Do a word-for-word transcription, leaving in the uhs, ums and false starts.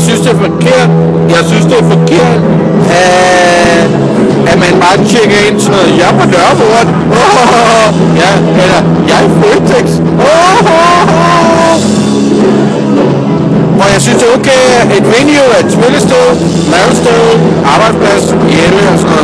synes, det er forkert. Jeg synes, det er forkert, at, at man bare tjekker ind sådan noget. Jeg er på Nørreport. Oh, ja, eller jeg er i Føtex. Oh, oh, oh. Hvor jeg synes, det er okay, et venue, et spillested, lavested, arbejdsplads, hjemme og sådan noget.